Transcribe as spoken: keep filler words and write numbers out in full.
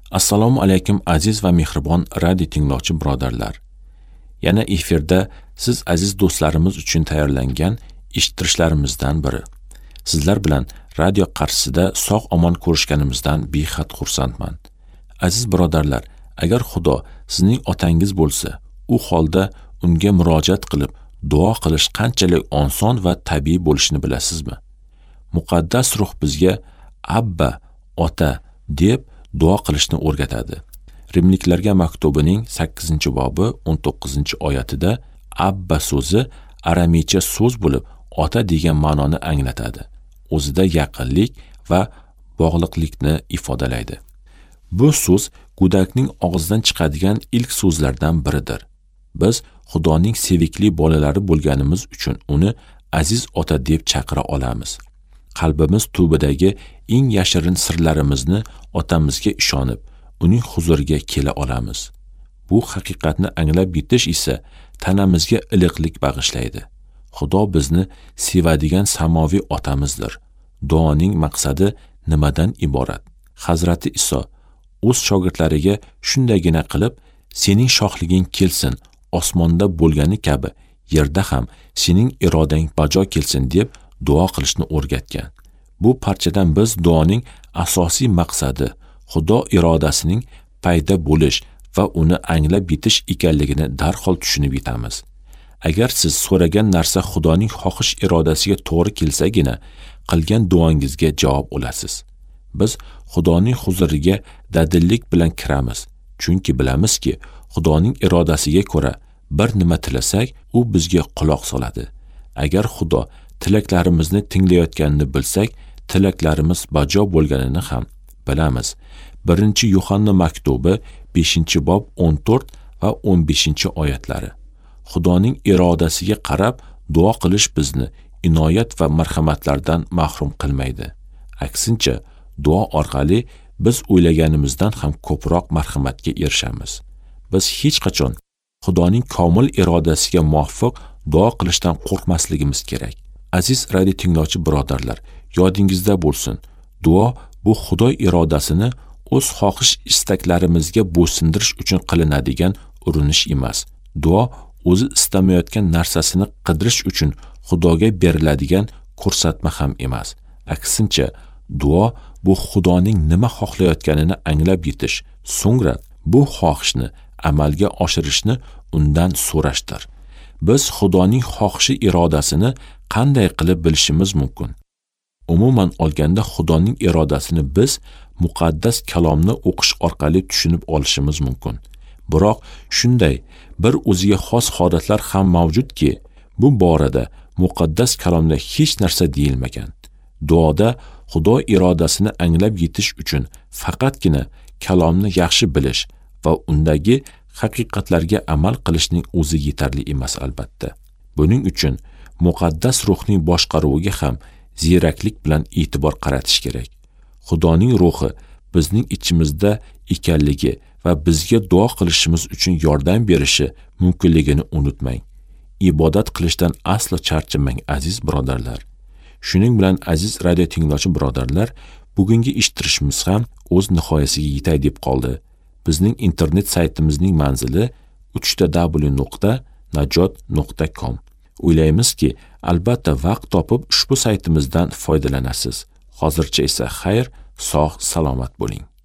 Assalomu alaykum aziz va mehribon radio tinglovchi birodarlar. Yana efirda siz aziz do'stlarimiz uchun tayyorlangan eshittirishlarimizdan biri. Sizlar bilan radio qarshisida sog'-omon ko'rishganimizdan behad xursandman. Aziz birodarlar, agar Xudo sizning otangiz bo'lsa, u holda unga murojaat qilib duo qilish qanchalik oson va tabiiy bo'lishini bilasizmi? Muqaddas ruh bizga Abba, ota deb duo qilishni o'rgatadi. Rimliklarga maktubining sakkizinchi bobi o'n to'qqizinchi oyatida Abba so'zi aramiycha so'z bo'lib, ota degan ma'noni anglatadi. O'zida yaqinlik va bog'liqlikni ifodalaydi. Bu so'z go'dakning og'zidan chiqadigan ilk so'zlardan biridir. Biz Xudoning sevikli bolalari bo'lganimiz uchun uni aziz ota deb chaqira olamiz. Qalbimiz tubidagi eng yashirin sirlarimizni otamizga ishonib, uning huzuriga kela olamiz. Bu haqiqatni anglab yetish esa tanamizga iliqlik bag'ishlaydi. Xudo bizni sevadigan samoviy otamizdir. Duoning maqsadi nimadan iborat? Hazrati Iso o'z shogirdlariga shundagina qilib, sening shohliging kelsin, osmonda bo'lgani kabi yerda ham sening irodang bajo kelsin deb duo qilishni o'rgatgan. Bu parchadan biz duoning asosiy maqsadi Xudo irodasining paydo bo'lish va uni anglab yetish ekanligini darhol tushunib yetamiz. Agar siz so'ragan narsa Xudoning xohish irodasiga to'g'ri kelsagina, qilgan duongizga javob olasiz. Biz Xudoning huzuriga dadillik bilan kiramiz, chunki bilamizki, Xudoning irodasiga ko'ra bir nima tilasak, u bizga quloq soladi. Agar Xudo tilaklarimizni tinglayotganini bilsak, tilaklarimiz bajo bo'lganini ham bilamiz. birinchi Yuhanna maktubi beshinchi bob o'n to'rt va o'n beshinchi oyatlari. Xudoning irodasiga qarab duo qilish bizni inoyat va marhamatlardan mahrum qilmaydi. Aksincha, duo orqali biz o'ylaganimizdan ham ko'proq marhamatga erishamiz. Biz hech qachon Xudoning komil irodasiga muvofiq duo qilishdan qo'rqmasligimiz kerak. Aziz radio tinglovchi birodarlar, yodingizda bo'lsin, duo bu Xudo irodasini o'z xohish istaklarimizga bo'ysundirish uchun qilinadigan urinish emas. Duo o'zi istamayotgan narsasini qidirish uchun Xudoga beriladigan ko'rsatma ham emas. Aksincha, duo bu Xudoning nima xohlayotganini anglab yetish, so'ngra bu xohishni amalga oshirishni undan so'rashdir. Biz Xudoning xohishi irodasini qanday qilib bilishimiz mumkin? Umuman olganda Xudoning irodasini biz muqaddas kalomni o'qish orqali tushunib olishimiz mumkin. Biroq shunday bir o'ziga xos holatlar ham mavjudki, bu borada muqaddas kalomda hech narsa deyilmagan. Duoda Xudo irodasini anglab yetish uchun faqatgina kalomni yaxshi bilish va undagi haqiqatlarga amal qilishning o'zi yetarli emas albatta. Buning uchun muqaddas ruhning boshqaruviga ham ziyraklik bilan e'tibor qaratish kerak. Xudoning ruhi bizning ichimizda ekanligi va bizga duo qilishimiz uchun yordam berishi mumkinligini unutmang. Ibodat qilishdan aslo charchamang aziz birodarlar. Shuning bilan aziz radio tinglovchi birodarlar, bugungi eshittirishimiz ham o'z nihoyasiga yetay deb qoldi. Bizning internet saytimizning manzili uch w nuqta najot nuqta com. O'ylaymizki, albatta vaqt topib ushbu saytimizdan foydalanasiz. Hozircha esa xayr, sog' salomat bo'ling.